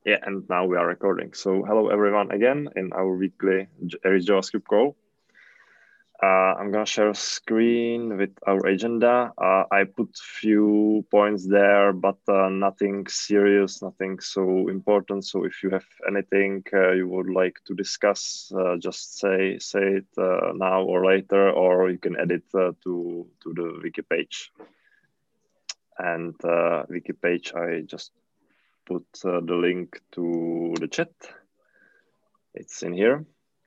Yeah, and now we are recording. So hello everyone again in our weekly Aries JavaScript call. I'm gonna share a screen with our agenda. I put few points there, but nothing serious, nothing so important. So if you have anything you would like to discuss, just say it now or later, or you can edit to the wiki page. And wiki page, I just put the link to the chat. It's in here.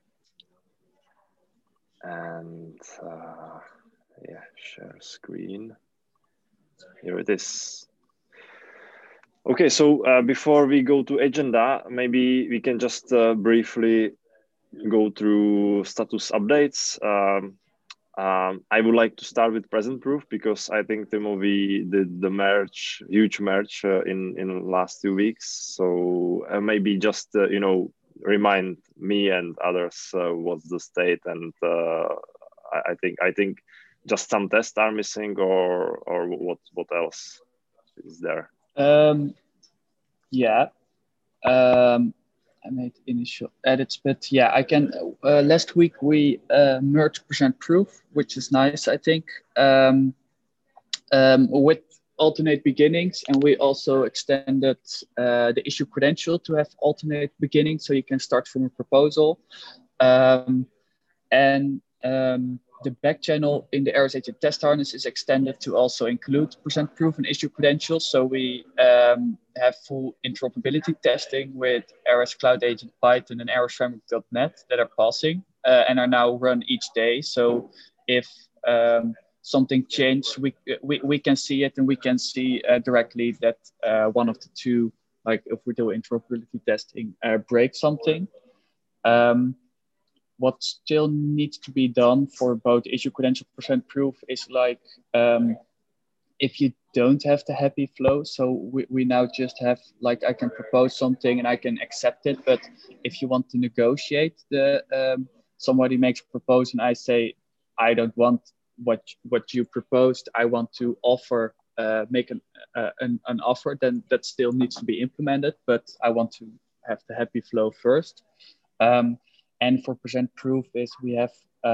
And yeah, share screen. Here it is. Okay, so before we go to agenda, maybe we can just briefly go through status updates. I would like to start with present proof because I think Timo, we did the huge merge in last 2 weeks. So maybe just remind me and others what's the state, and I think just some tests are missing, or what else is there? Yeah, I made initial edits, but yeah, I can. Last week we merged present proof, which is nice, I think, with alternate beginnings, and we also extended the issue credential to have alternate beginnings, so you can start from a proposal. And the back channel in the Aries Agent test harness is extended to also include present proof and issue credentials. So we have full interoperability testing with Aries Cloud Agent Python and Aries Framework.net that are passing and are now run each day. So if something changed, we can see it, and we can see directly that one of the two, like if we do interoperability testing, breaks something. What still needs to be done for both issue credential present proof is like if you don't have the happy flow, so we now just have like I can propose something and I can accept it, but if you want to negotiate the somebody makes a proposal and I say I don't want what you proposed, I want to offer make an offer, then that still needs to be implemented, but I want to have the happy flow first. And for present proof is we have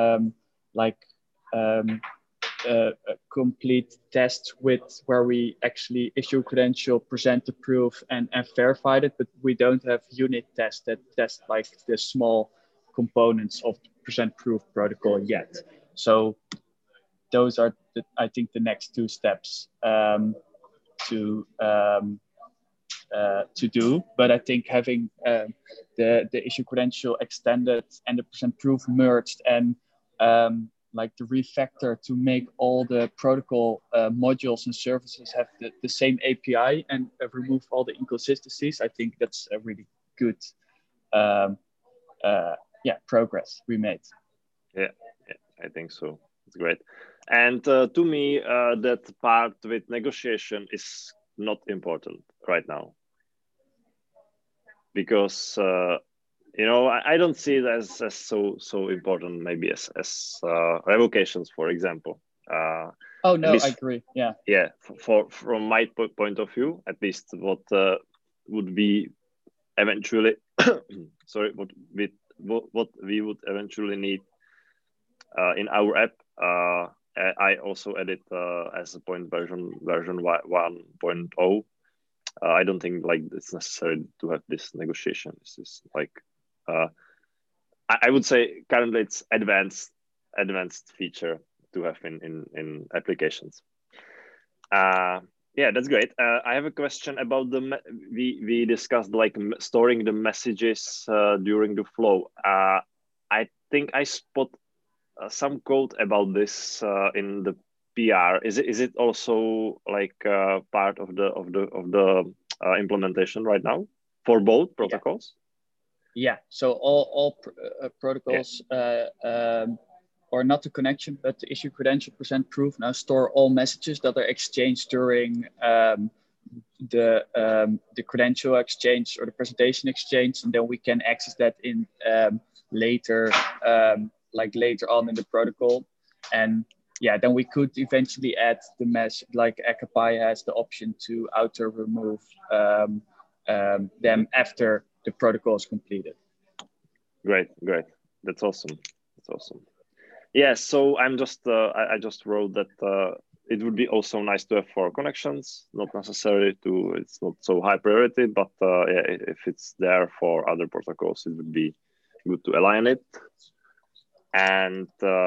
a complete test with where we actually issue credential, present the proof, and verified it, but we don't have unit tests that test like the small components of the present proof protocol yet. So those are, I think, the next two steps to do. But I think having the issue credential extended and the present proof merged, and like the refactor to make all the protocol modules and services have the same API and remove all the inconsistencies, I think that's a really good progress we made. Yeah, I think so. It's great. And to me, that part with negotiation is not important right now, because I don't see it as so important, maybe as revocations, for example. Oh no, I agree. Yeah. From my point of view, at least what would be eventually sorry, what we would eventually need in our app. I also edit as a point version 1.0. I don't think like it's necessary to have this negotiation. This is like I would say currently it's advanced feature to have in applications. Yeah, that's great. I have a question about we discussed like storing the messages during the flow. I think I spot some code about this in the PR. Is it also like part of the implementation right now for both protocols? Yeah. So all protocols, or not the connection, but the issue credential present proof now store all messages that are exchanged during the credential exchange or the presentation exchange, and then we can access that in later on in the protocol. And yeah, then we could eventually add the mesh, like Akapai has the option to auto remove them after the protocol is completed. Great. That's awesome. Yeah, so I'm just I just wrote that it would be also nice to have 4 connections, not necessarily to, it's not so high priority, but yeah, if it's there for other protocols, it would be good to align it. And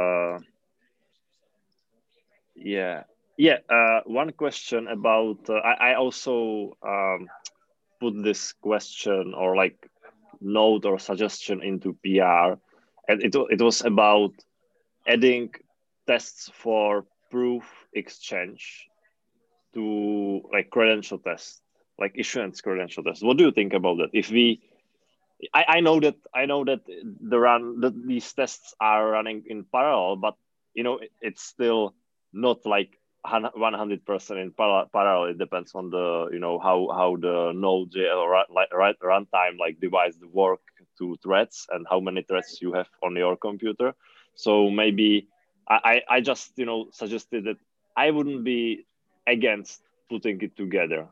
one question about I also put this question or like note or suggestion into PR, and it was about adding tests for proof exchange to like credential tests, like issuance credential tests. What do you think about that? If we, I know that these tests are running in parallel, but it's still not like 100% in parallel. It depends on the how the Node.js runtime like divides the work to threads and how many threads you have on your computer. So maybe I just suggested that I wouldn't be against putting it together.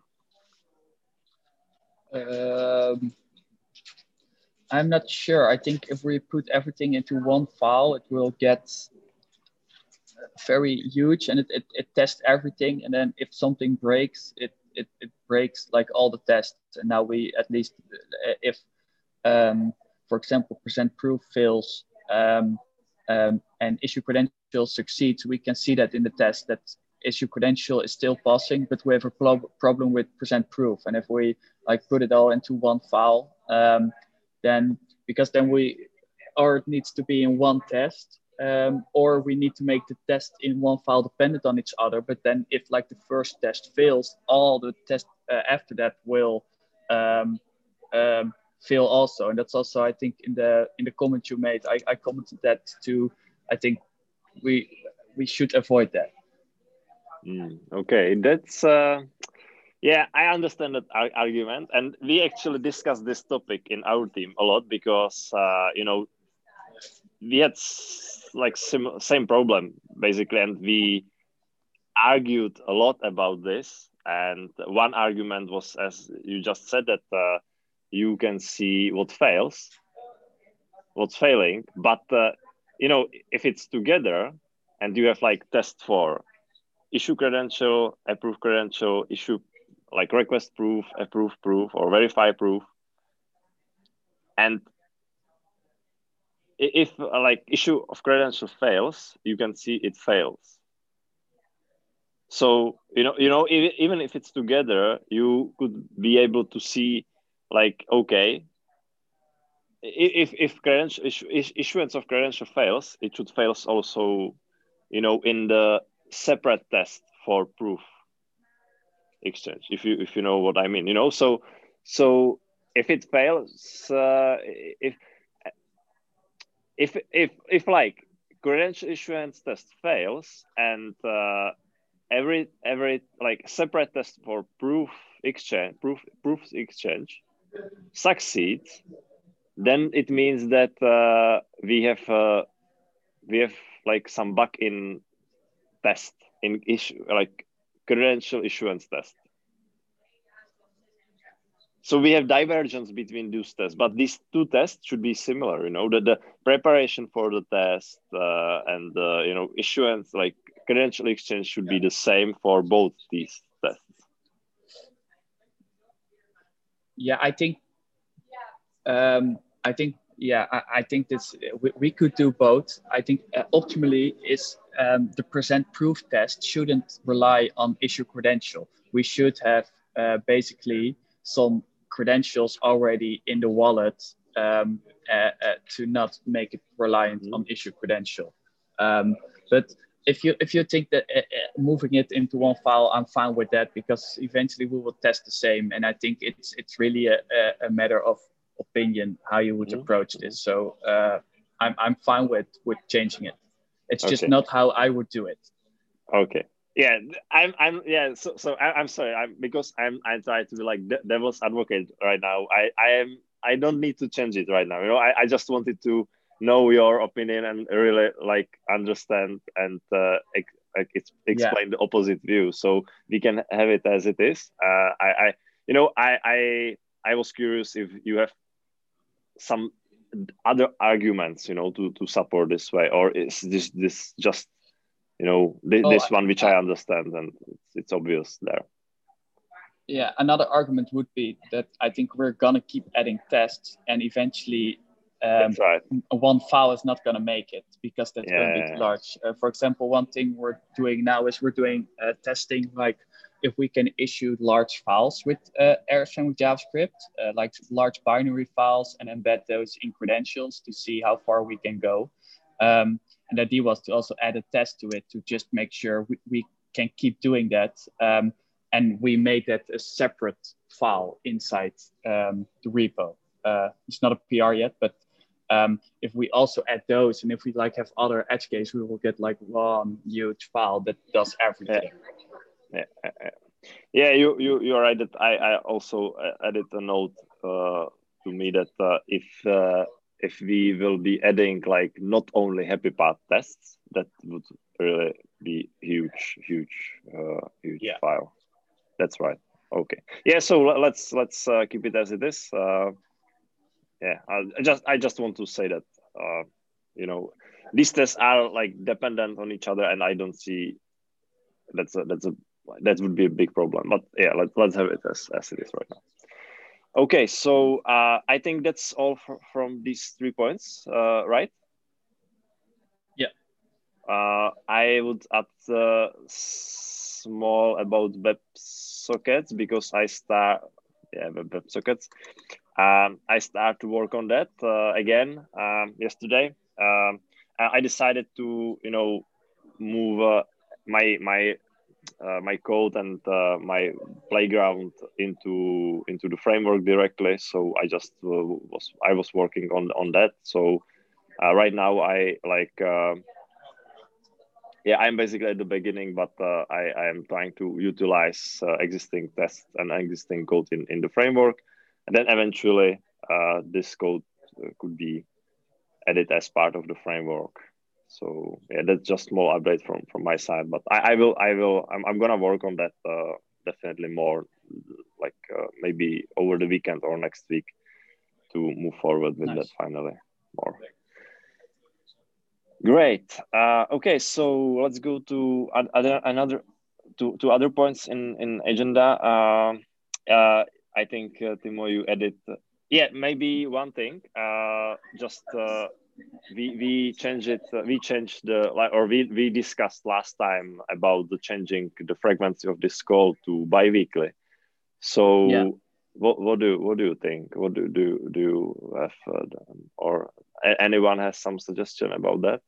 I'm not sure. I think if we put everything into one file, it will get very huge, and it tests everything. And then if something breaks, it breaks like all the tests. And now we at least if for example percent proof fails and issue credential succeeds, we can see that in the test that issue credential is still passing, but we have a problem with percent proof. And if we like put it all into one file, then or it needs to be in one test, or we need to make the test in one file dependent on each other. But then if like the first test fails, all the tests after that will fail also. And that's also, I think, in the comment you made, I commented that too. I think we should avoid that. Okay, that's yeah, I understand that argument, and we actually discussed this topic in our team a lot because we had like same problem basically, and we argued a lot about this. And one argument was, as you just said, that you can see what's failing, but if it's together and you have like test for issue credential, approve credential, issue like request proof, approve proof, or verify proof, and if like issue of credential fails, you can see it fails. So even if it's together, you could be able to see like, okay, if credential issuance of credential fails, it should fail also in the separate test for proof exchange, if you know what I mean. So if it fails, if like credential issuance test fails and every like separate test for proof exchange succeeds, then it means that we have like some bug in test in issue like credential issuance test. So we have divergence between those tests, but these two tests should be similar. The preparation for the test and issuance, like credential exchange, should be the same for both these tests. Yeah, I think this we could do both. I think optimally is the percent proof test shouldn't rely on issue credential. We should have basically some credentials already in the wallet to not make it reliant on issue credential. But if you think that moving it into one file, I'm fine with that, because eventually we will test the same. And I think it's really a matter of opinion how you would approach this. So I'm fine with changing it. It's just not how I would do it. Okay. Yeah, I'm sorry. Because I'm trying to be like devil's advocate right now. I don't need to change it right now. I just wanted to know your opinion and really like understand and explain the opposite view, so we can have it as it is. I was curious if you have some other arguments, to support this way, or is this just, this one which I understand and it's obvious there. Yeah, another argument would be that I think we're gonna keep adding tests, and eventually, That's right. one file is not gonna make it because that's gonna be too large. For example, one thing we're doing now is we're doing testing, like if we can issue large files with AirSM with JavaScript, like large binary files, and embed those in credentials to see how far we can go. And the idea was to also add a test to it to just make sure we can keep doing that. And we made that a separate file inside the repo. It's not a PR yet, but if we also add those, and if we like have other edge cases, we will get like one huge file that does everything. Yeah, you're right that I also added a note to me that if we will be adding like not only happy path tests, that would really be huge file. That's right. Okay. Yeah. So let's keep it as it is. Yeah. I just want to say that these tests are like dependent on each other, and I don't see that would be a big problem. But yeah, let's have it as it is right now. Okay. So I think that's all from these 3 points, right? Yeah. I would add small about WebSockets because WebSockets. I start to work on that again yesterday. I decided to move my code and my playground into the framework directly. So I just was working on that. So right now I I'm basically at the beginning, but I am trying to utilize existing tests and existing code in the framework. And then eventually this code could be added as part of the framework. So yeah, that's just small update from my side, but I'm gonna work on that definitely more, like maybe over the weekend or next week to move forward with that finally more. Great. Okay, so let's go to other points in agenda. I think Timo, you edit. Yeah, maybe one thing. We changed it. We discussed last time about changing the frequency of this call to bi-weekly. So yeah. What do you think? What do you have, or anyone has some suggestion about that?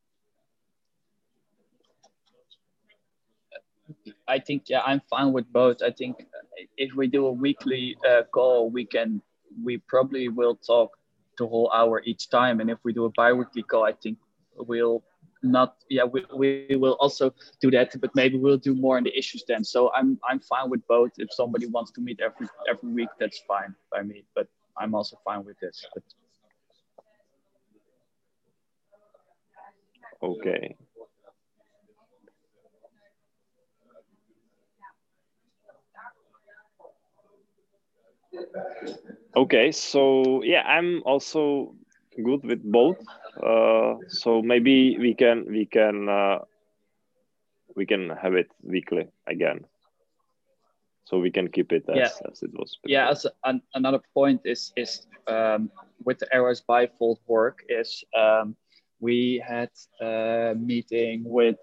I think I'm fine with both. I think if we do a weekly call, we probably will talk the whole hour each time, and if we do a bi-weekly call, I think we'll not. Yeah, we will also do that, but maybe we'll do more on the issues then. So I'm fine with both. If somebody wants to meet every week, that's fine by me. But I'm also fine with this. But... Okay. Okay, so yeah, I'm also good with both. So maybe we can have it weekly again. So we can keep it as it was before. Yeah, another point is with the Airwise bifold work is we had a meeting with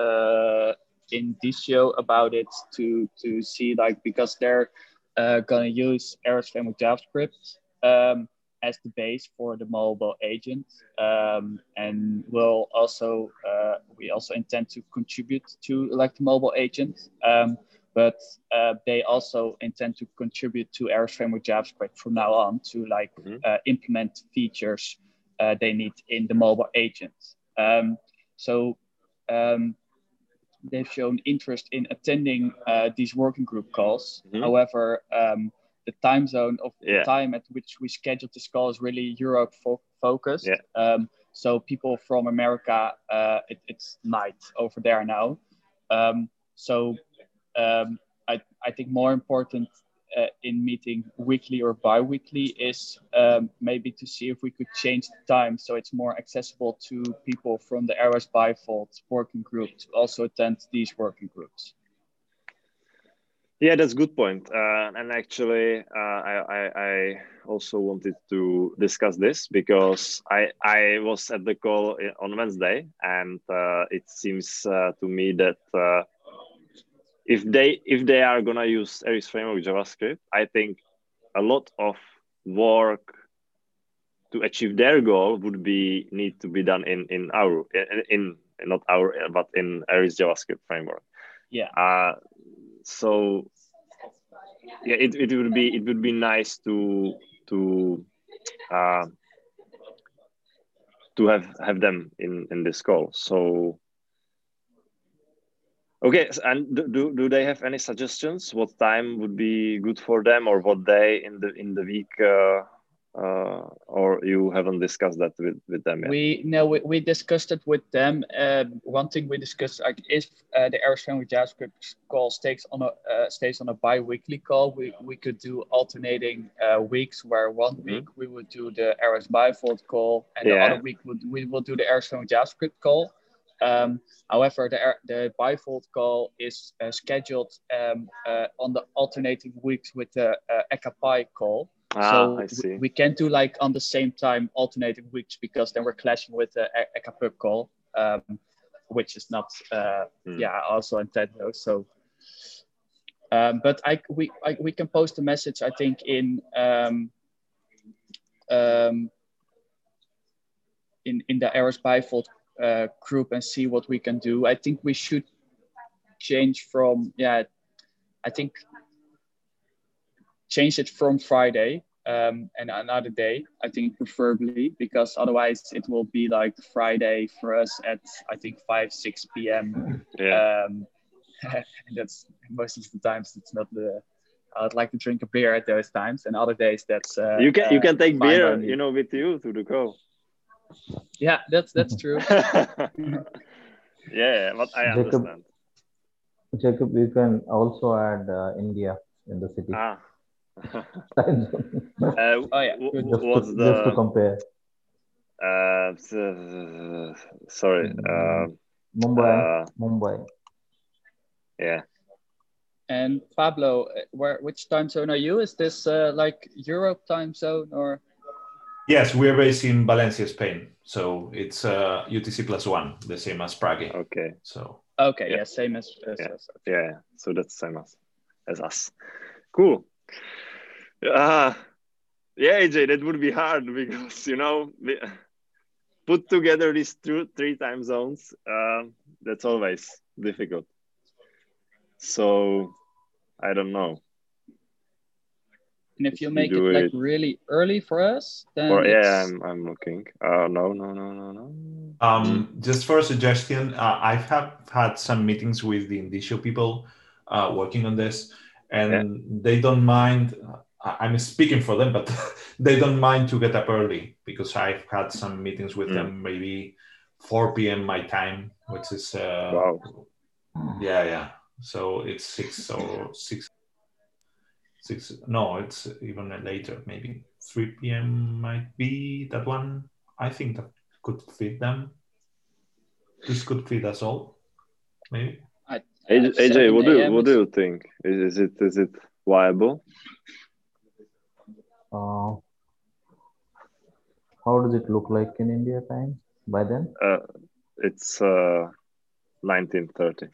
Indicio about it to see, like, because they're gonna use Airwise Framework JavaScript as the base for the mobile agent, and we'll also we also intend to contribute to like the mobile agent. But they also intend to contribute to Airwise Framework JavaScript from now on to like implement features they need in the mobile agent. So they've shown interest in attending these working group calls. However, the time zone of the time at which we scheduled this call is really Europe focused. So people from America, it's night over there now. I think more important in meeting weekly or bi-weekly is maybe to see if we could change the time so it's more accessible to people from the Airways Bifold working group to also attend these working groups. Yeah, that's a good point. And actually, I also wanted to discuss this because I was at the call on Wednesday, and it seems to me that if they are gonna use Aries Framework JavaScript, I think a lot of work to achieve their goal would need to be done in our in not our but in Aries JavaScript framework. Yeah. So yeah, it would be nice to have them in this call. So okay, and do they have any suggestions? What time would be good for them, or what day in the week? Or you haven't discussed that with them yet? We discussed it with them. One thing we discussed, like if the Aries Framework JavaScript call stays on a bi-weekly call, we could do alternating weeks where one week we would do the Aries Bifold call and the other week we will do the Aries Framework JavaScript call. However, the bifold call is scheduled on the alternating weeks with the ECA call. So we can't do like on the same time alternating weeks because then we're clashing with the ECA call, which is not also intended. So, but we can post a message, I think, in the Aries Bifold group and see what we can do. I think we should change change it from Friday and another day, I think preferably, because otherwise it will be like Friday for us at I think 5-6 p.m. And that's most of the times it's not the I'd like to drink a beer at those times, and other days that's you can take beer with you to the call. Yeah, that's true. Yeah, but I understand. Jacob, you can also add India in the city. Just to compare. Sorry. Mumbai. Yeah. And Pablo, which time zone are you? Is this like Europe time zone or? Yes, we're based in Valencia, Spain. So it's UTC +1, the same as Prague. Okay. So. Okay, yeah, same as us. Yeah, so that's the same as us. Cool. Yeah, AJ, that would be hard because put together these three time zones. That's always difficult. So I don't know. And if you make it like really early for us, then I'm looking. No. Just for a suggestion, I have had some meetings with the Indiecio people working on this, and they don't mind. I'm speaking for them, but they don't mind to get up early because I've had some meetings with them, maybe 4 p.m. my time, which is wow. Yeah. So it's 6 or 6. No, it's even later. Maybe 3 p.m. might be that one. I think that could fit them. This could fit us all, maybe. AJ, what do you think? Is it viable? How does it look like in India time by then? It's 19:30.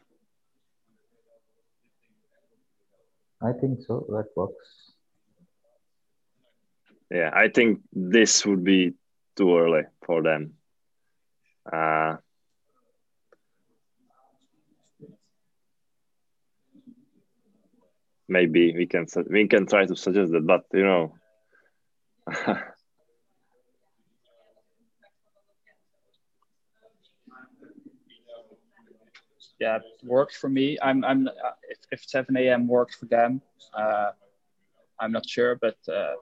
I think so. That works. Yeah, I think this would be too early for them. Maybe we can try to suggest that, but Yeah, it works for me. I'm if 7 a.m. works for them, I'm not sure, but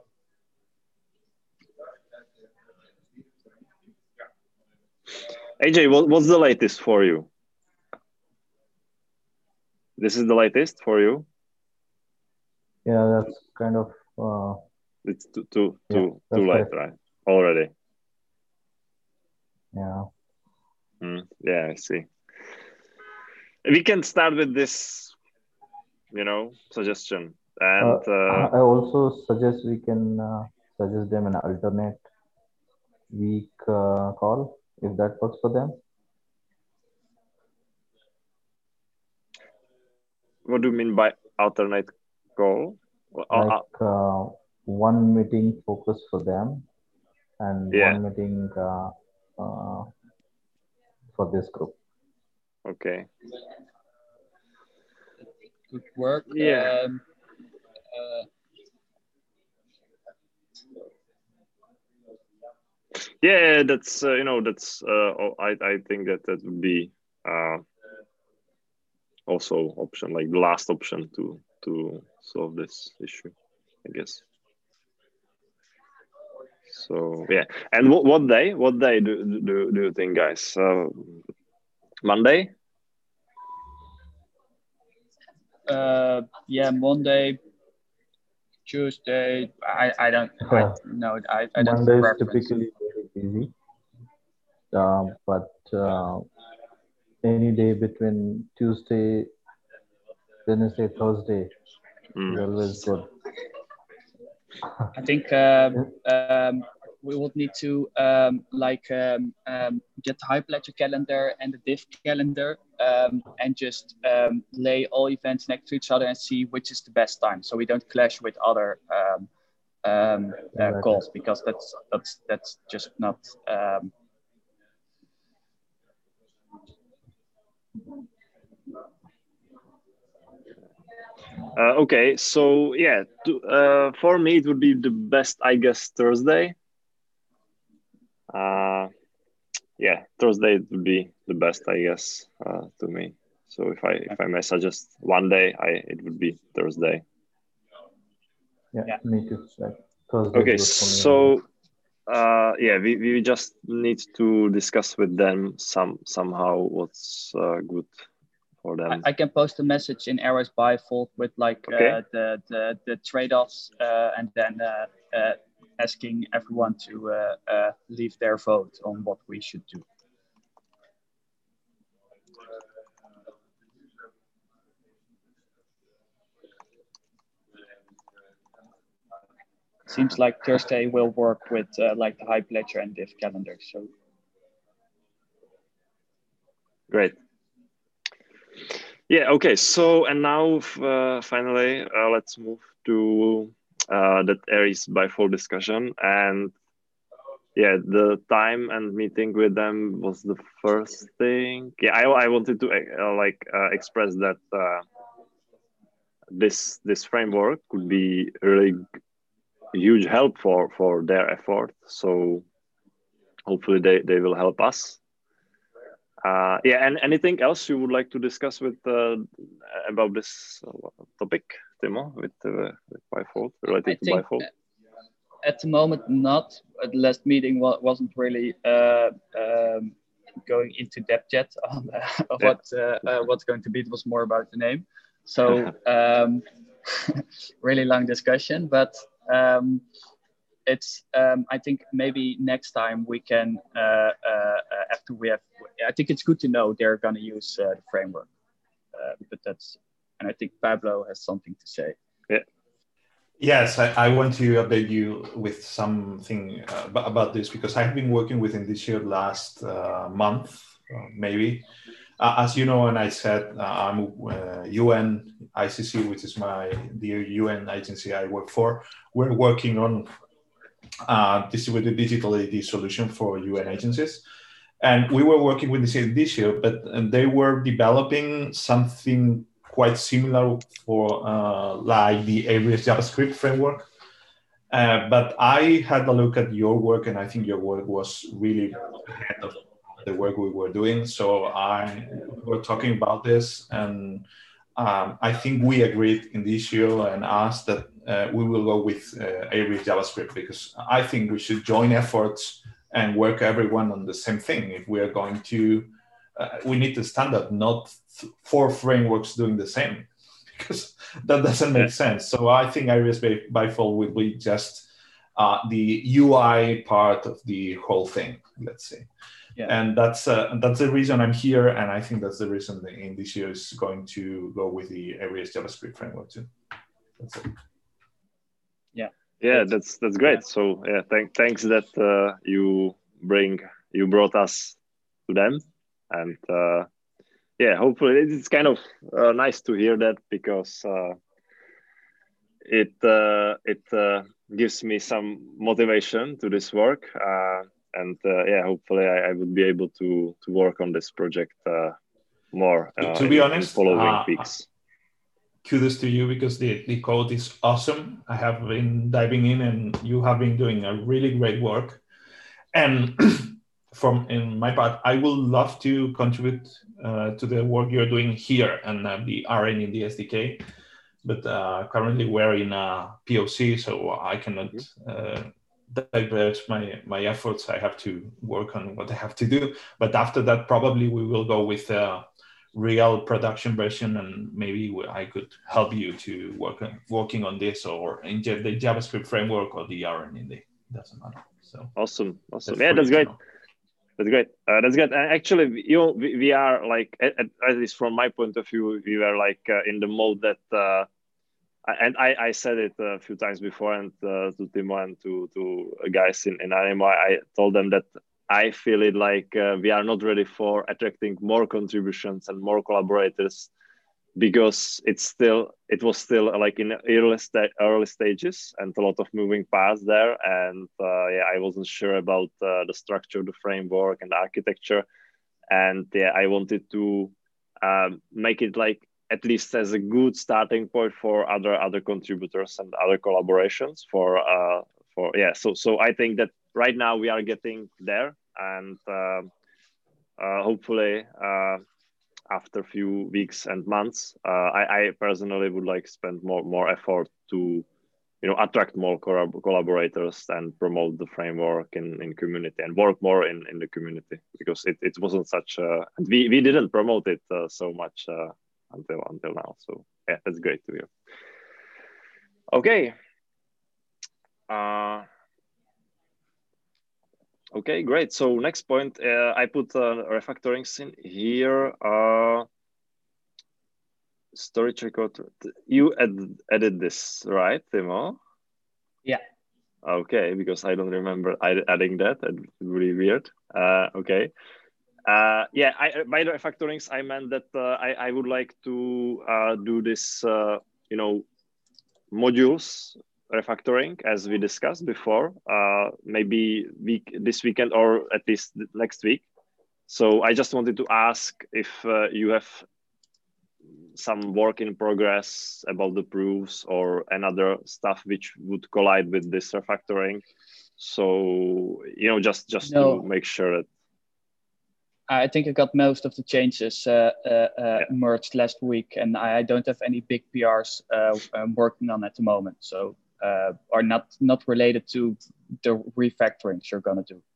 AJ, what's the latest for you? This is the latest for you? Yeah, that's kind of It's too yeah, that's late, correct. right? Already. Yeah. Yeah, I see. We can start with this, suggestion, and I also suggest we can suggest them an alternate week call if that works for them. what do you mean by alternate goal? Well, Like one meeting focus for them and yeah. one meeting uh, for this group. Okay. Good work. Yeah. Yeah, that's that's I think that would be uh also option, like the last option to solve this issue, I guess. So yeah, and what day do you think, guys? Monday? Yeah, Monday, Tuesday. I don't. I no. I don't have a Monday is preference. typically very busy, but any day between Tuesday, Wednesday, Thursday is always good. I think we would need to get the Hyperledger calendar and the diff calendar and just lay all events next to each other and see which is the best time, so we don't clash with other Exactly. calls, because that's just not. Okay, so yeah, for me it would be the best, I guess, Thursday. Yeah, Thursday would be the best, I guess, to me. So if I may suggest one day, it would be Thursday. Yeah, me too. Like Thursday Okay, is good for me as well. so yeah, we just need to discuss with them somehow what's good for them. I can post a message in Airways Bifold with Okay. the trade-offs and then asking everyone to leave their vote on what we should do. Seems like Thursday will work with like the Hyperledger and diff calendar. So great. Yeah. Okay. So and now finally, let's move to that Aries Bifold discussion. And yeah, the time and meeting with them was the first thing. Yeah, I wanted to express that this framework could be really huge help for their effort. So hopefully they will help us. Yeah, and anything else you would like to discuss with about this topic, Timo, with Bifold, related to Bifold? At the moment, not. The last meeting wasn't really going into depth yet on what's going to be. It was more about the name. So really long discussion, but it's I think maybe next time we can after we have. I think it's good to know they're going to use the framework, but that's, and I think Pablo has something to say. Yeah. Yes, I want to update you with something about this, because I've been working with Indicio last month, maybe. As you know, and I said, I'm UN ICC, which is the UN agency I work for. We're working on distributed digital ID solution for UN agencies. And we were working with this Indicio, but they were developing something quite similar for like the AWS JavaScript framework. But I had a look at your work, and I think your work was really ahead of the work we were doing. So we were talking about this, and I think we agreed in the issue and asked that we will go with AWS JavaScript, because I think we should join efforts and work everyone on the same thing. If we are going to, we need the standard, not 4 frameworks doing the same. because that doesn't make sense. So I think Iris by default will be just the UI part of the whole thing, let's say. Yeah. And that's the reason I'm here, and I think that's the reason the Indicio is going to go with the Iris JavaScript framework too. That's it. Yeah, that's great. Yeah. So yeah, thanks that you brought us to them, and yeah, hopefully it's kind of nice to hear that, because it gives me some motivation to this work, and yeah, hopefully I would be able to work on this project more. To be honest, in following weeks. Kudos to you, because the code is awesome. I have been diving in, and you have been doing a really great work. And in my part, I would love to contribute to the work you're doing here and the RN in the SDK. But currently we're in a POC, so I cannot divert my efforts. I have to work on what I have to do. But after that, probably we will go with real production version, and maybe I could help you to working on this, or inject the JavaScript framework or the RNND. Doesn't matter. So awesome. Yeah, that's great. That's great. That's good. And actually, we are like, at least from my point of view, we were like in the mode that, and I said it a few times before, and to Timo and to guys in Animo, I told them that I feel it like we are not ready for attracting more contributions and more collaborators, because it was still like in early stages and a lot of moving parts there, and yeah, I wasn't sure about the structure, the framework, and the architecture, and yeah, I wanted to make it like at least as a good starting point for other contributors and other collaborations for yeah. So I think that right now we are getting there, and hopefully after a few weeks and months, I personally would like spend more effort to attract more collaborators and promote the framework in community, and work more in the community, because it wasn't such and we didn't promote it so much until now. So yeah, that's great to hear. Okay. Okay, great. So next point, I put refactorings in here. Storage record. You added this, right, Timo? Yeah. Okay, because I don't remember adding that. It's really weird. Okay. Yeah, by the refactorings, I meant that I would like to do this, modules refactoring as we discussed before, maybe this weekend or at least next week. So I just wanted to ask if you have some work in progress about the proofs or another stuff which would collide with this refactoring. So, just to make sure that. I think I got most of the changes merged last week, and I don't have any big PRs I'm working on at the moment. So are not related to the refactorings you're gonna do.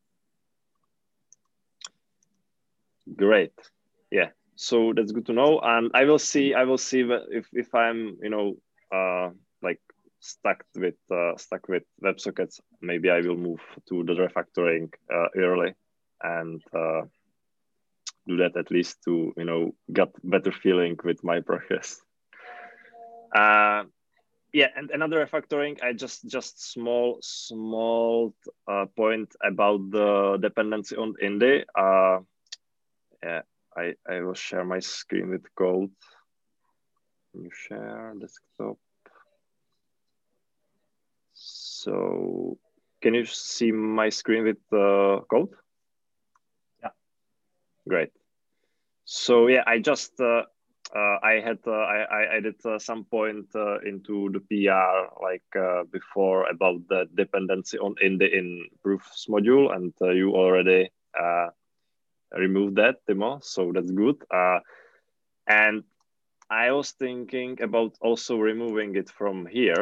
Great. Yeah. So that's good to know. And I will see if I'm like stuck with WebSockets, maybe I will move to the refactoring early and do that at least to get better feeling with my progress. Yeah, and another refactoring, I just small point about the dependency on Indy. Yeah, I will share my screen with code. Can you share desktop? So can you see my screen with the code? Yeah. Great. So yeah, I just I did some point into the PR like before about the dependency on in proofs module, and you already removed that, Timo. So that's good. And I was thinking about also removing it from here.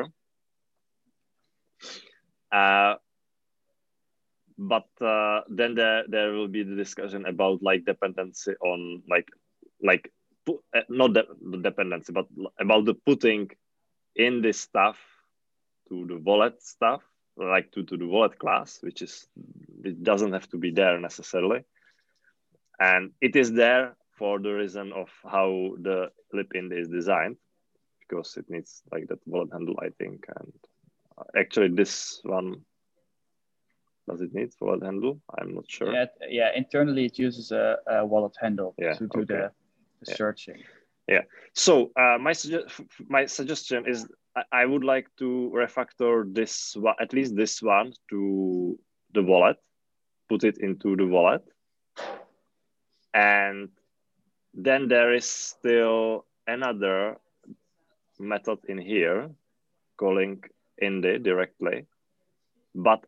But then there will be the discussion about like dependency on like not the dependency, but about the putting in this stuff to the wallet stuff, like to the wallet class, it doesn't have to be there necessarily. And it is there for the reason of how the lib-ind is designed, because it needs like that wallet handle, I think. And actually this one, does it need wallet handle? I'm not sure. Yeah. Internally, it uses a wallet handle to do the searching. Yeah. So my suggestion is I would like to refactor this one, at least this one, to the wallet, put it into the wallet, and then there is still another method in here calling Indy directly. But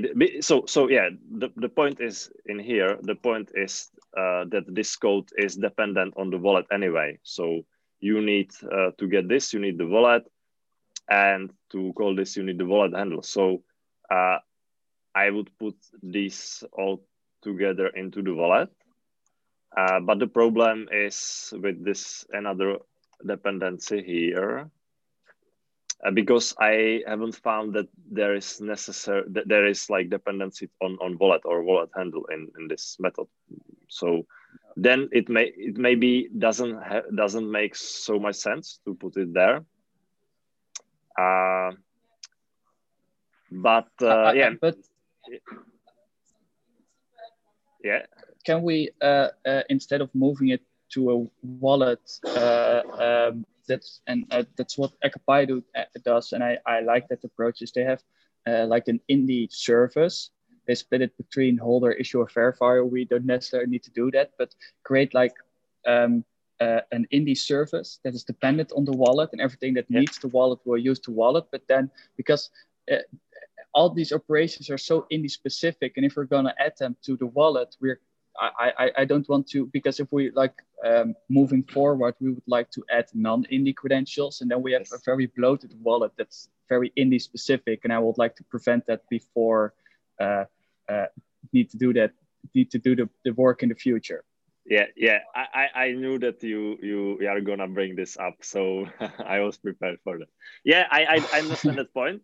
the point is in here, the point is that this code is dependent on the wallet anyway. So you need to get this, you need the wallet, and to call this, you need the wallet handle. So I would put these all together into the wallet. But the problem is with this another dependency here, because I haven't found that there is like dependency on wallet or wallet handle in this method. So then it maybe doesn't make so much sense to put it there. Can we instead of moving it to a wallet, that's what Ekapaidu does, and I like that approach. Is they have like an Indy service. They split it between holder, issuer, verifier. We don't necessarily need to do that, but create like an Indy service that is dependent on the wallet, and everything that needs the wallet will use the wallet. But then because all these operations are so Indy specific, and if we're going to add them to the wallet, I don't want to, because if we like moving forward, we would like to add non-Indy credentials, and then we have a very bloated wallet that's very Indy specific, and I would like to prevent that before need to do the work in the future. I knew that you are gonna bring this up, so I was prepared for that. I understand that point.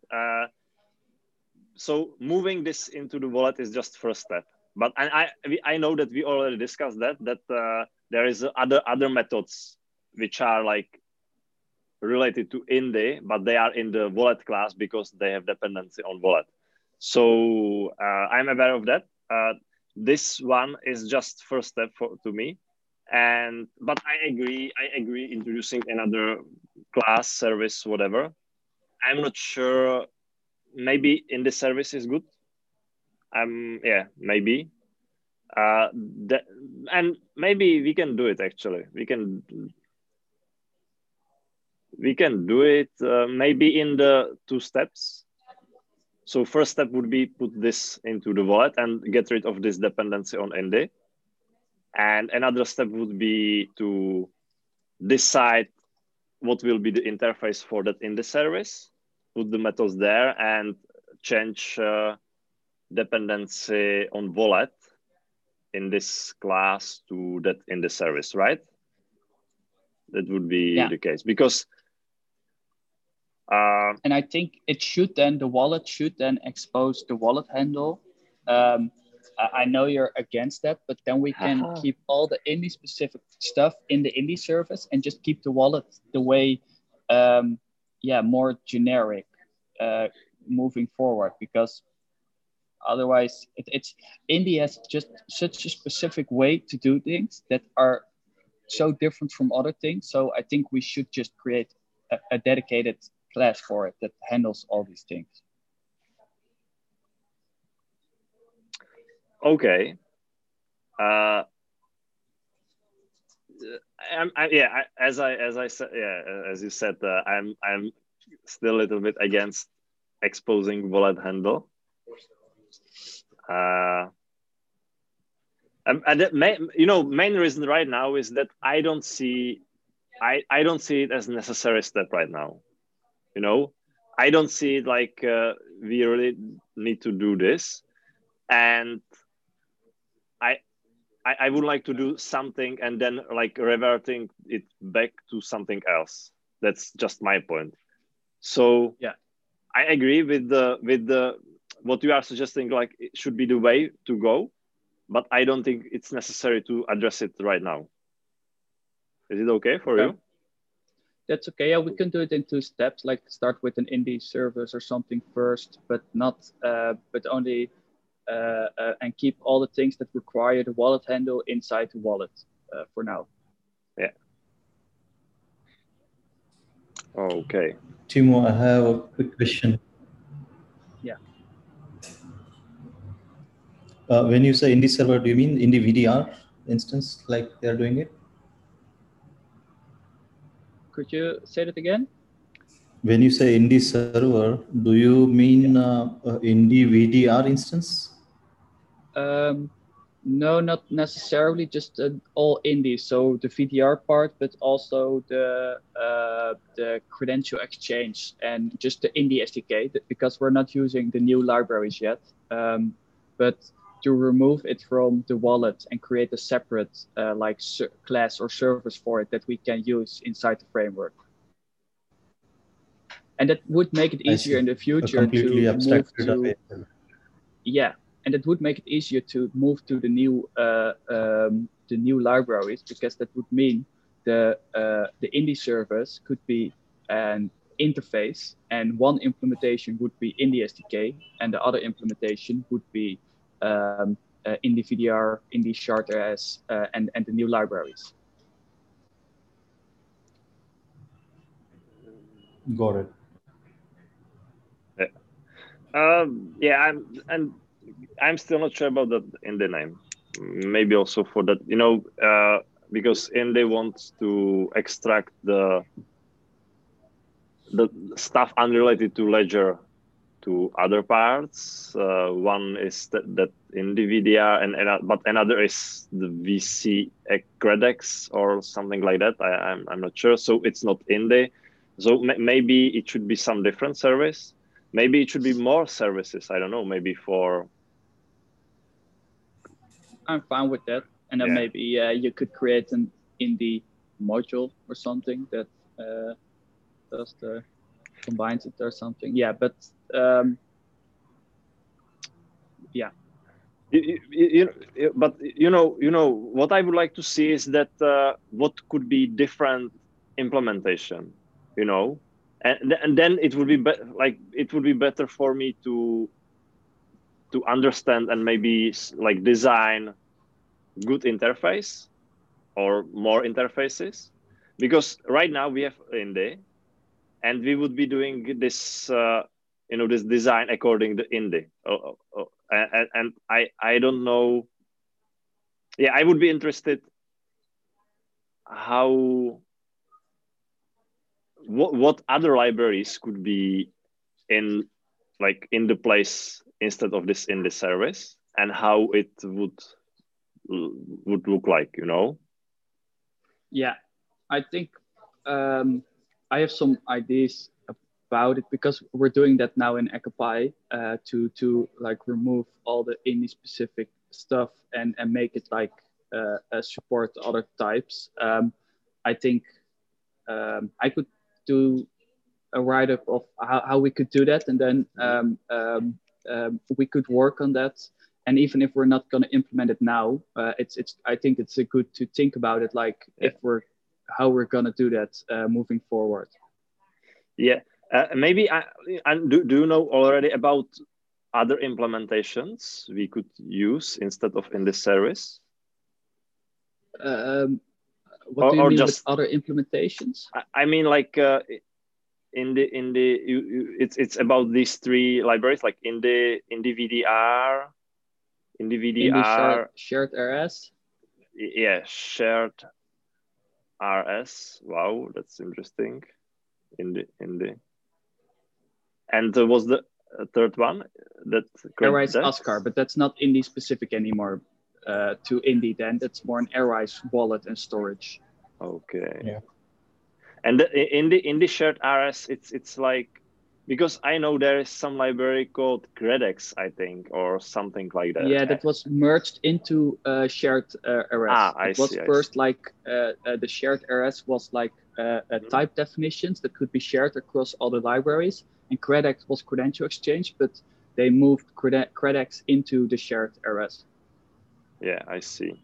So moving this into the wallet is just first step. But I know that we already discussed that there is other methods which are like related to Indy, but they are in the wallet class because they have dependency on wallet. So I'm aware of that. This one is just first step to me, but I agree introducing another class, service, whatever. I'm not sure. Maybe in the service is good. Maybe. And maybe we can do it actually. We can do it maybe in the 2 steps. So first step would be put this into the wallet and get rid of this dependency on Indy. And another step would be to decide what will be the interface for that in the service, put the methods there, and change dependency on wallet in this class to that in the service, right? That would be the case, because and I think the wallet should then expose the wallet handle. I know you're against that, but then we can keep all the Indy specific stuff in the Indy service and just keep the wallet the way, more generic moving forward, because otherwise it's Indy has just such a specific way to do things that are so different from other things. So I think we should just create a dedicated class for it that handles all these things. Okay. As you said, I'm still a little bit against exposing wallet handle. And the main reason right now is that I don't see it as a necessary step right now. I don't see it like we really need to do this, and I would like to do something and then like reverting it back to something else. That's just my point. So yeah, I agree with the what you are suggesting. Like it should be the way to go, but I don't think it's necessary to address it right now. Is it okay for you? That's okay. Yeah, we can do it in 2 steps. Like start with an indie service or something first, but not, but only, and keep all the things that require the wallet handle inside the wallet for now. Yeah. Okay. Timo, I have a quick question. Yeah. When you say indie server, do you mean indie VDR instance, like they're doing it? Could you say that again? When you say indie server, do you mean indie VDR instance? No, not necessarily. Just all indie. So the VDR part, but also the credential exchange and just the indie SDK, because we're not using the new libraries yet. But to remove it from the wallet and create a separate like class or service for it that we can use inside the framework. And that would make it easier in the future completely to move abstracted to. away. Yeah, and it would make it easier to move to the new libraries, because that would mean the indie service could be an interface, and one implementation would be indie SDK, and the other implementation would be indie VDR, indie Shard.rs, and the new libraries. Got it. Yeah, I'm still not sure about that in the name. Maybe also for that, because Indie wants to extract the stuff unrelated to Ledger to other parts. One is that in the VDR, but another is the VC Credex or something like that. I'm not sure. So it's not Indie. So maybe it should be some different service. Maybe it should be more services. I don't know. Maybe for. I'm fine with that. And then maybe you could create an indie module or something that does combines it or something. Yeah, but yeah. But what I would like to see is that what could be different implementation, and then it would be it would be better for me to understand and maybe like design good interface or more interfaces, because right now we have Indie, and we would be doing this this design according to Indie. And I don't know. Yeah, I would be interested how what other libraries could be in the place instead of this in the service, and how it would look like, Yeah, I think I have some ideas about it, because we're doing that now in Ecopy to like remove all the indie specific stuff and make it like support other types. I think I could do a write-up of how we could do that, and then we could work on that. And even if we're not going to implement it now, I think it's good to think about it, like how we're going to do that moving forward. Yeah, maybe do you know already about other implementations we could use instead of in this service? What do you mean with other implementations? I mean, like it's about these 3 libraries, like indie VDR, Shard.rs. Yeah, Shard.rs. Wow, that's interesting. Indie. And was the third one that Arise Ascar, but that's not indie specific anymore. To indie, then that's more an Arise wallet and storage. Okay. Yeah. And in the Shard.rs, it's like Because I know there is some library called Credex, I think, or something like that. Yeah, that was merged into shared RS. I It was see. first like the shared RS was like type definitions that could be shared across all the libraries, and Credex was credential exchange, but they moved Credex into the shared RS. Yeah, I see.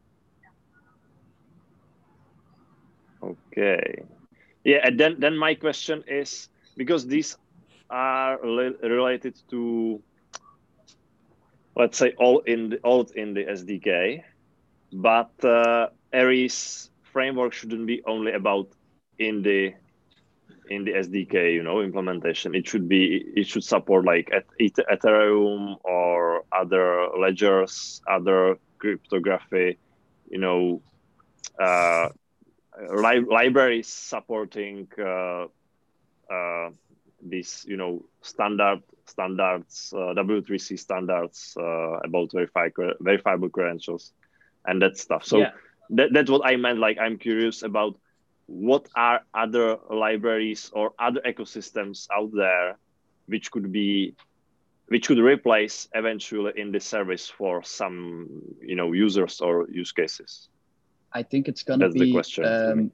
Okay. Yeah, and then my question is, because these are related to, let's say, all in the SDK, but Aries framework shouldn't be only about in the SDK, implementation. It should support like Ethereum or other ledgers, other cryptography, libraries supporting these, standards, W3C standards about verifiable credentials and that stuff. So Yeah. that's what I meant. Like, I'm curious about what are other libraries or other ecosystems out there which could replace eventually in the service for some, users or use cases. I think it's gonna That's the be question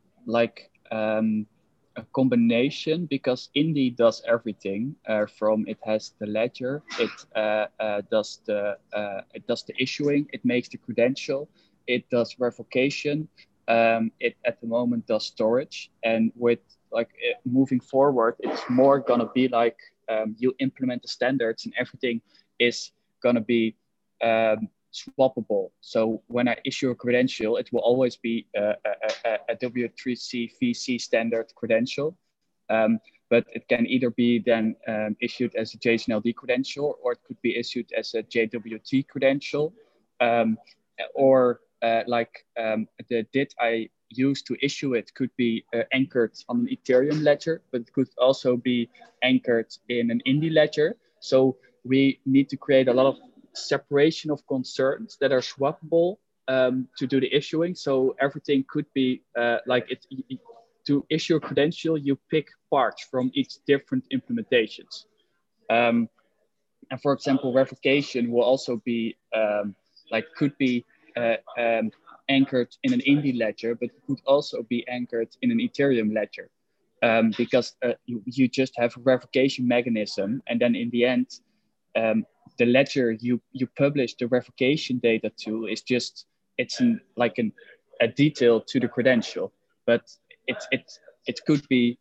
a combination, because Indy does everything from it has the ledger, it does the issuing, it makes the credential, it does verification, it at the moment does storage, and with moving forward, it's more gonna be like you implement the standards and everything is gonna be swappable. So when I issue a credential, it will always be a W3C VC standard credential, but it can either be then issued as a JSON-LD credential, or it could be issued as a JWT credential, or the DIT I use to issue it could be anchored on an Ethereum ledger, but it could also be anchored in an Indy ledger. So we need to create a lot of separation of concerns that are swappable to do the issuing. So everything could be to issue a credential, you pick parts from each different implementations. And for example, verification will also be could be anchored in an Indy ledger, but it could also be anchored in an Ethereum ledger, because you just have a verification mechanism, and then in the end, the ledger you publish the verification data to is just a detail to the credential, but it could be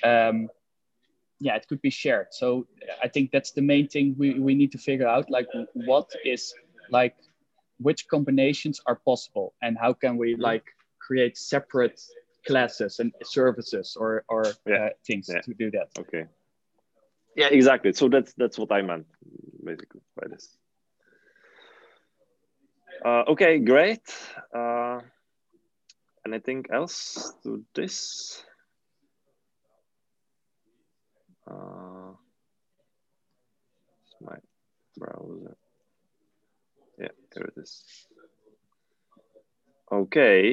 it could be shared. So I think that's the main thing we need to figure out, like what is which combinations are possible, and how can we create separate classes and services or things to do that. Okay. Yeah, exactly. So that's what I meant basically by this. Okay, great. Anything else to this? It's my browser. Yeah, here it is. Okay.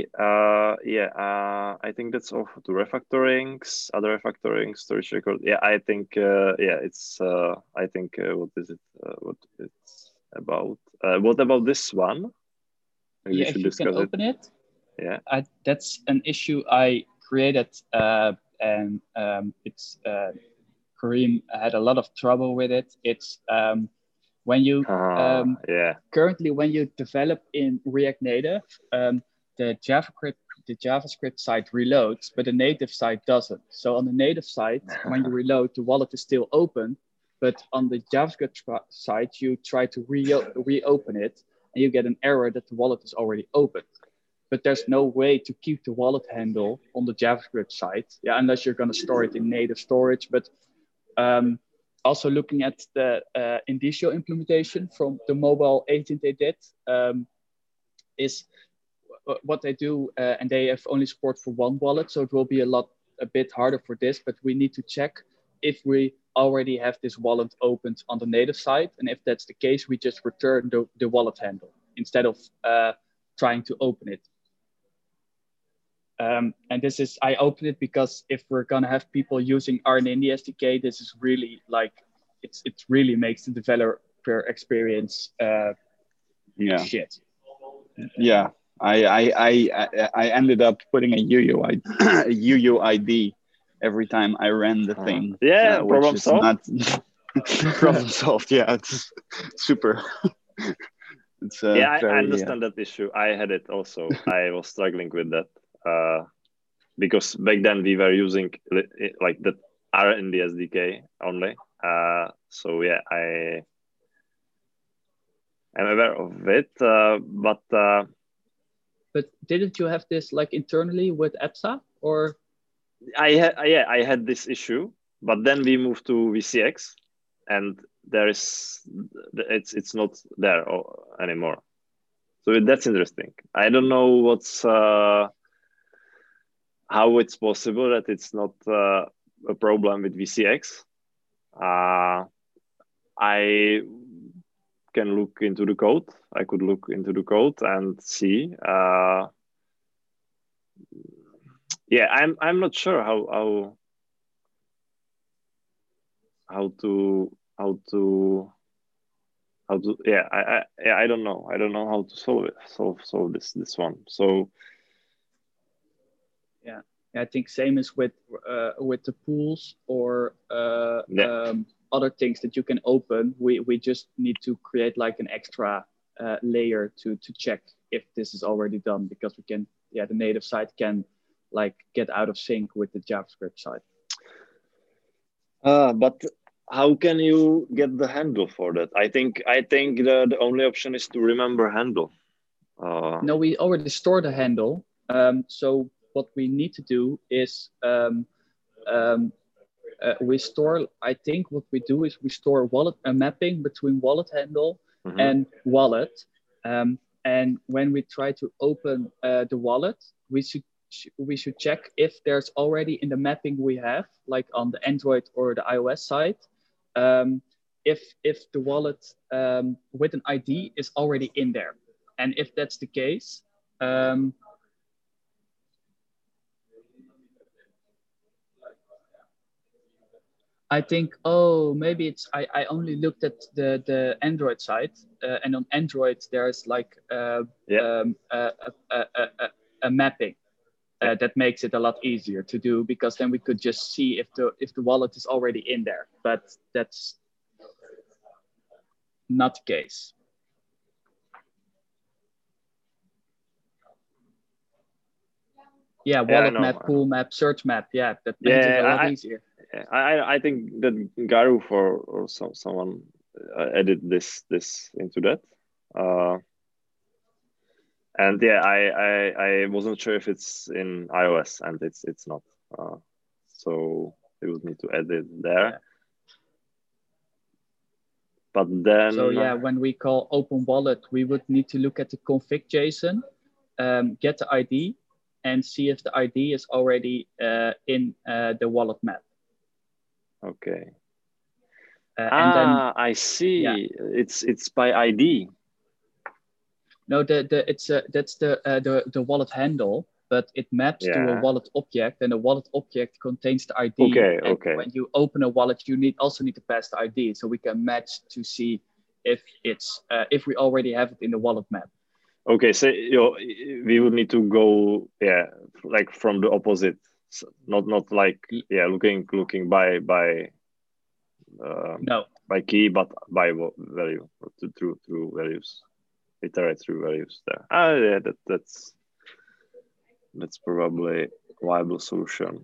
I think that's all for the refactorings, other refactorings, storage record. Yeah, I think it's I think what is it? What it's about? What about this one? Maybe if you can open it. Yeah, that's an issue I created, and it's Kareem had a lot of trouble with it. It's when you currently when you develop in React Native, the JavaScript side reloads, but the native side doesn't. So on the native side, when you reload, the wallet is still open, but on the JavaScript side, you try to reopen it, and you get an error that the wallet is already open. But there's no way to keep the wallet handle on the JavaScript side, unless you're going to store it in native storage. But also looking at the Indicio implementation from the mobile agent they did, is what they do, and they have only support for one wallet, so it will be a bit harder for this, but we need to check if we already have this wallet opened on the native side, and if that's the case, we just return the wallet handle instead of trying to open it. And this is, I opened it because if we're gonna have people using RNA in the SDK, this is really like, it really makes the developer experience shit. Yeah, I ended up putting a UUID every time I ran the thing. Yeah, which problem is solved. not problem solved. Yeah, it's super. It's yeah, I very, understand that issue. I had it also. I was struggling with that because back then we were using like that R in the SDK only. So yeah, I am aware of it, But didn't you have this like internally with EPSA or? I had this issue, but then we moved to VCX, and it's not there anymore. So that's interesting. I don't know how it's possible that it's not a problem with VCX. I can look into the code. I could look into the code and see. Yeah, I'm not sure how to yeah, I don't know. I don't know how to solve this one. So yeah, I think same as with the pools or other things that you can open. We just need to create like an extra layer to check if this is already done, because we can, the native side can like get out of sync with the JavaScript side. But how can you get the handle for that? I think the only option is to remember handle. No, we already stored a handle. So what we need to do is we store, I think what we do is we store a mapping between wallet handle and wallet. And when we try to open the wallet, we should check if there's already in the mapping we have, like on the Android or the iOS side, if the wallet with an ID is already in there. And if that's the case, I think, maybe it's, I only looked at the Android side, and on Android there's like a mapping that makes it a lot easier to do, because then we could just see if the wallet is already in there. But that's not the case. Yeah, wallet map, pool map, search map. Yeah, that makes it a lot easier. I think that Garu or someone added this into that, and yeah, I wasn't sure if it's in iOS, and it's not, so we would need to add it there. Yeah. But then, so yeah, when we call open wallet, we would need to look at the config JSON, get the ID, and see if the ID is already in the wallet map. Okay. And then, I see. Yeah. It's by ID. No, that's the wallet handle, but it maps to a wallet object, and the wallet object contains the ID. Okay. And when you open a wallet, you also need to pass the ID, so we can match to see if it's if we already have it in the wallet map. Okay, so we would need to go, like from the opposite, not like looking by no, by key, but by value, through values, iterate through values there. Yeah, that's probably a viable solution.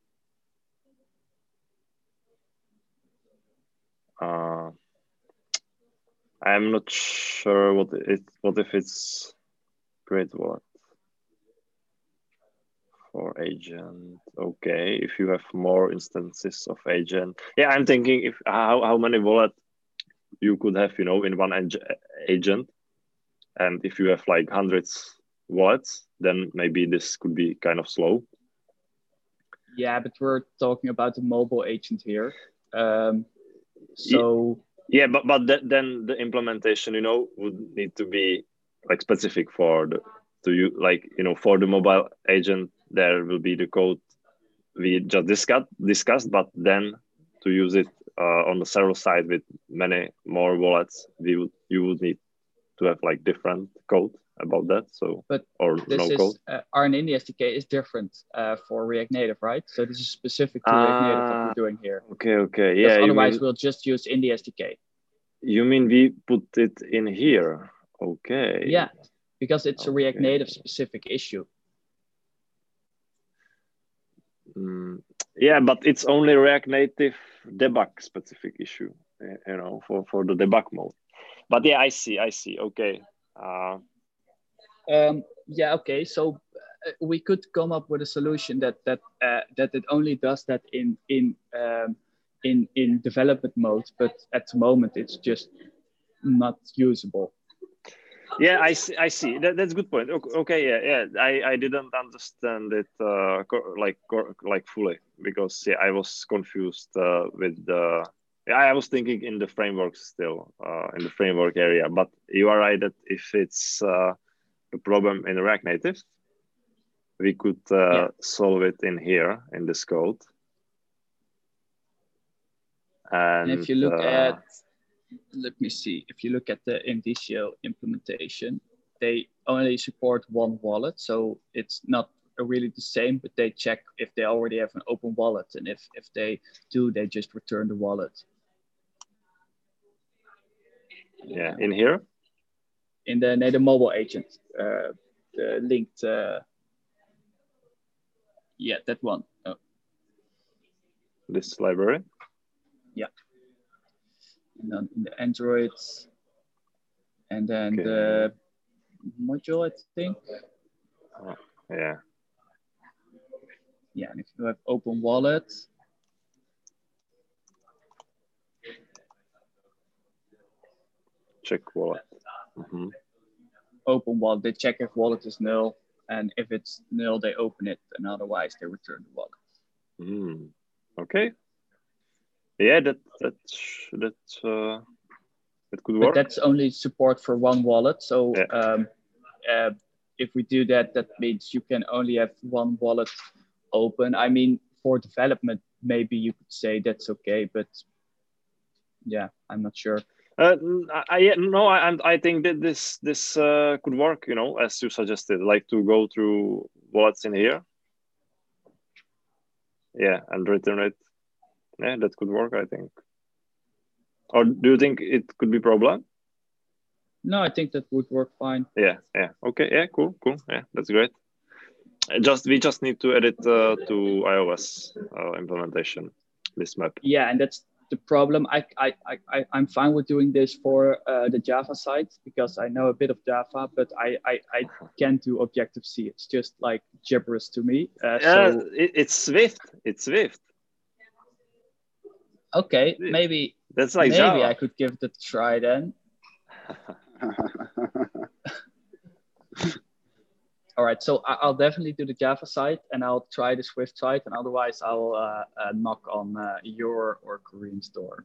I'm not sure what if it's great wallet for agent. Okay, if you have more instances of agent, I'm thinking if how many wallet you could have, in one agent, and if you have like hundreds wallets, then maybe this could be kind of slow. Yeah, but we're talking about the mobile agent here, so. Yeah, but then the implementation, would need to be like specific for for the mobile agent there will be the code we just discussed, but then to use it on the server side with many more wallets, you would need to have like different code about that. So, but or this no is code. RNN SDK is different for React Native, right? So this is specific to React Native what we're doing here. Okay, yeah. Otherwise, we'll just use Indie SDK. You mean we put it in here? Okay. Yeah, because it's a React Native specific issue. Yeah, but it's only React Native debug specific issue, you know, for the debug mode. But yeah, I see. Okay. Yeah. Okay. So we could come up with a solution that it only does that in development mode, but at the moment it's just not usable. Yeah, I see. That's a good point. Okay, yeah. I didn't understand it like fully because yeah, I was confused with the. Yeah, I was thinking in the framework still, in the framework area. But you are right that if it's a problem in React Native, we could solve it in here in this code. And if you look at, let me see, if you look at the Indicio implementation, they only support one wallet. So it's not really the same, but they check if they already have an open wallet. And if they do, they just return the wallet. Yeah, in here? In the native mobile agent, the linked, yeah, that one. Oh. This library? Yeah. And then in the Android, and then the module, I think. Yeah. Yeah, and if you have open wallet. Check wallet. Open wallet, they check if wallet is null. And if it's null, they open it. And otherwise, they return the wallet. Okay. Yeah, that could work. But that's only support for one wallet. So if we do that, that means you can only have one wallet open. I mean, for development, maybe you could say that's okay, but yeah, I'm not sure. I think that this could work, you know, as you suggested, like to go through wallets in here. Yeah, and return it. Yeah, that could work, I think. Or do you think it could be a problem? No, I think that would work fine. Yeah. Okay, yeah, cool. Yeah, that's great. We just need to edit to iOS implementation, this map. Yeah, and that's the problem. I'm fine with doing this for the Java side because I know a bit of Java, but I can't do Objective-C. It's just like gibberish to me. So it's Swift. It's Swift. Okay, maybe that's like maybe Java. I could give it a try then. All right, so I'll definitely do the Java side and I'll try the Swift side, and otherwise I'll knock on your or Kareem's door.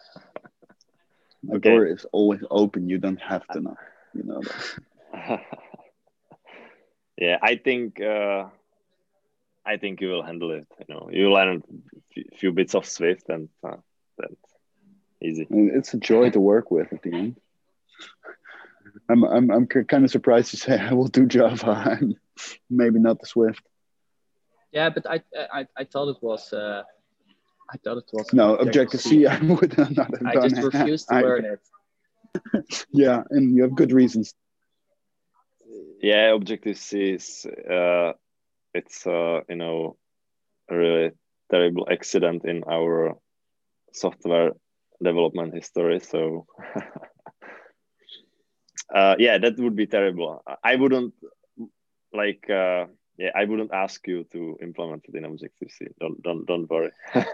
My door is always open. You don't have to knock. You know that. Yeah, I think you will handle it. You know, you learn a few bits of Swift, and that's easy. It's a joy to work with at the end. I'm kind of surprised you say I will do Java and maybe not the Swift. Yeah, but I thought it was. I thought it was. No, Objective-C. I would not have done. I just refused to learn it. Yeah, and you have good reasons. Yeah, Objective-C is it's you know, a really terrible accident in our software development history. So yeah, that would be terrible. I wouldn't like I wouldn't ask you to implement it in Objective-C. Don't worry.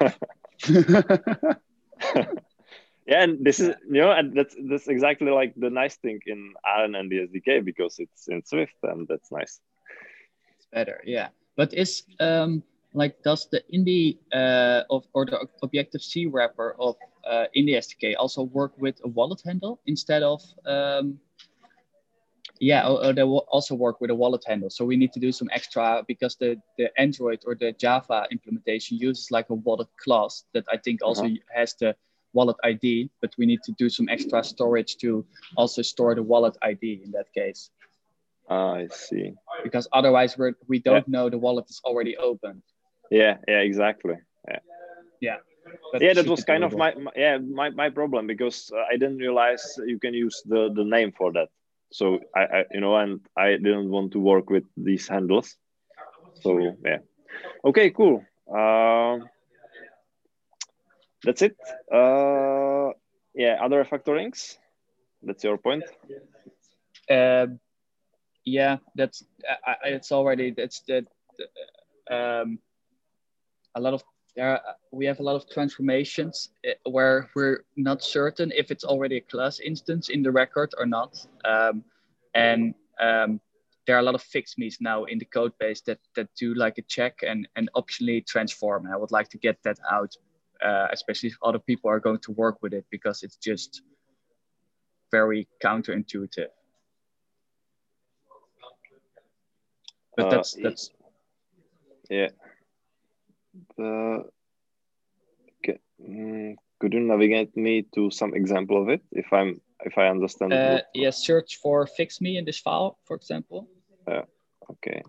Yeah, and this is, you know, and that's exactly like the nice thing in ARN and the SDK, because it's in Swift, and that's nice. It's better, yeah. But is like, does the Indie or the Objective-C wrapper of Indie SDK also work with a wallet handle instead of they will also work with a wallet handle. So we need to do some extra because the Android or the Java implementation uses like a wallet class that I think also has the wallet ID, but we need to do some extra storage to also store the wallet ID in that case. I see. Because otherwise we don't know the wallet is already open. Yeah, exactly. Yeah. That was kind of my problem, because I didn't realize you can use the name for that. So I and I didn't want to work with these handles. So yeah. Okay, cool. That's it. Other refactorings. That's your point. That's it's already a lot of we have a lot of transformations where we're not certain if it's already a class instance in the record or not. There are a lot of fix me's now in the code base that do like a check and optionally transform. And I would like to get that out, especially if other people are going to work with it, because it's just very counterintuitive. But that's yeah. Could you navigate me to some example of it if I understand? Search for fix me in this file, for example. Okay.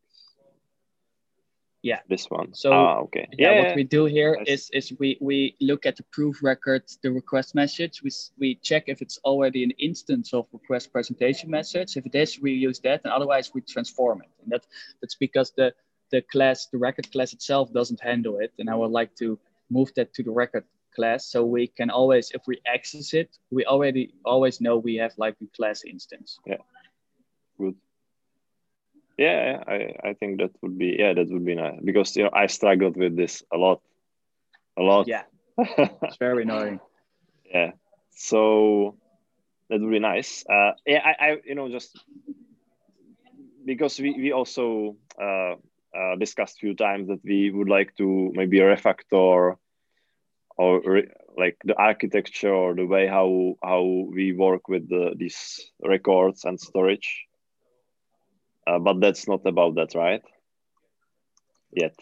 Yeah. This one. So okay. What we do here is we look at the proof record, the request message. We check if it's already an instance of request presentation message. If it is, we use that, and otherwise we transform it. And that's because the record class itself doesn't handle it, and I would like to move that to the record class, so we can always, if we access it, we always know we have like a class instance. Yeah. Good. Yeah, I think that would be nice, because I struggled with this a lot. Yeah, it's very annoying. Yeah, so that would be nice. I just because we also discussed a few times that we would like to maybe refactor or like the architecture or the way how we work with these records and storage. But that's not about that, right? Yet.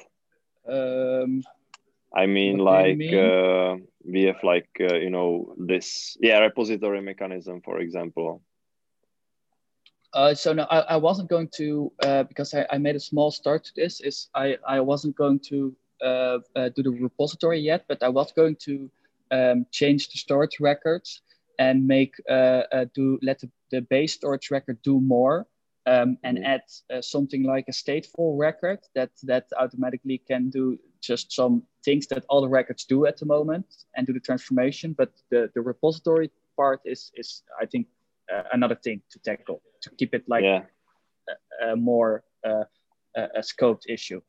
I mean, like we have like this repository mechanism, for example. So no, I wasn't going to because I made a small start to this. I wasn't going to do the repository yet, but I was going to change the storage records and make let the base storage record do more. And add something like a stateful record that automatically can do just some things that all the records do at the moment and do the transformation. But the repository part is I think another thing to tackle to keep it like a more a scoped issue.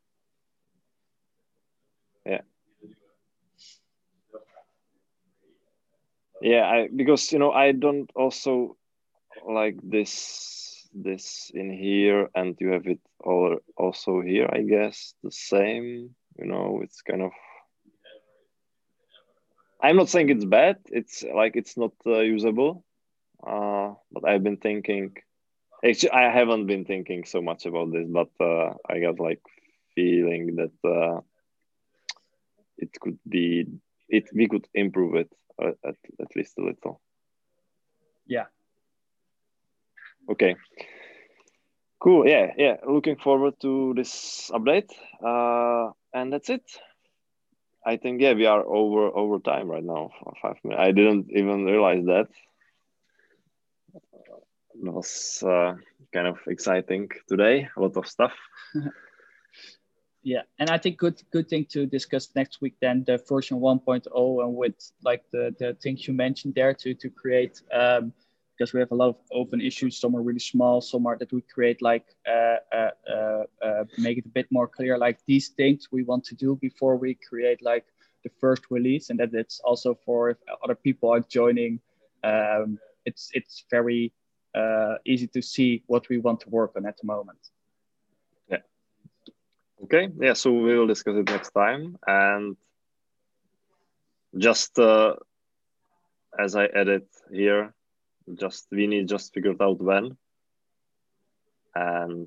Because I don't also like this in here, and you have it also here, I guess the same. It's kind of, I'm not saying it's bad, it's like it's not usable, but I've been thinking, actually I haven't been thinking so much about this, but I got like feeling that we could improve it at least a little. Yeah. Okay. Cool. Yeah. Looking forward to this update. And that's it. I think we are over time right now for 5 minutes. I didn't even realize that. It was kind of exciting today. A lot of stuff. Yeah, and I think good thing to discuss next week then, the version 1.0, and with like the things you mentioned there to create because we have a lot of open issues. Some are really small, some are that we create like make it a bit more clear, like these things we want to do before we create like the first release, and that it's also for if other people are joining. It's very easy to see what we want to work on at the moment. Okay, so we will discuss it next time. And just as I edit here, we need just figured out when. and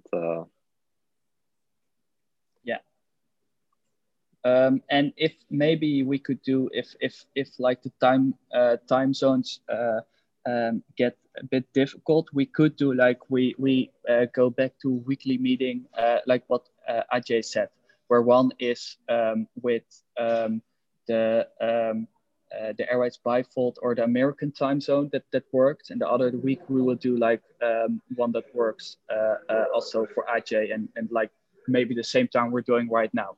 and if maybe we could do if like the time zones get a bit difficult, we could do like we go back to weekly meeting like what Ajay said, where one is with the Airways Bifold or the American time zone that works, and the other week we will do like one that works also for Ajay and like maybe the same time we're doing right now.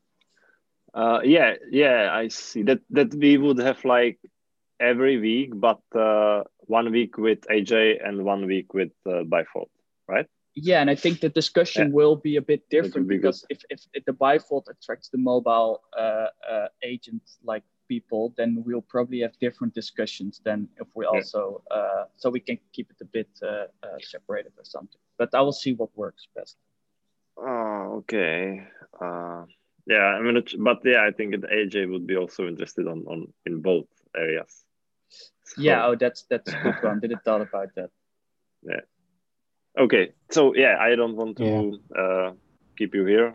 yeah, I see that we would have like every week, but 1 week with AJ and 1 week with Bifold, right? Yeah, and I think the discussion will be a bit different because if the Bifold attracts the mobile agent like people, then we'll probably have different discussions than if we also so we can keep it a bit separated or something. But I will see what works best. Oh, okay. Yeah, I mean, but yeah, I think AJ would be also interested in both areas. So. Yeah, that's a good one. Didn't thought about that. Yeah. Okay, so yeah, I don't want to keep you here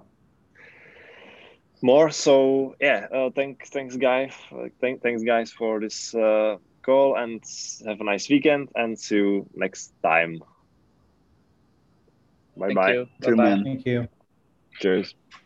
more. So yeah, thanks guys. Thanks guys for this call, and have a nice weekend, and see you next time. Bye bye. Thank you. Thank you. Cheers.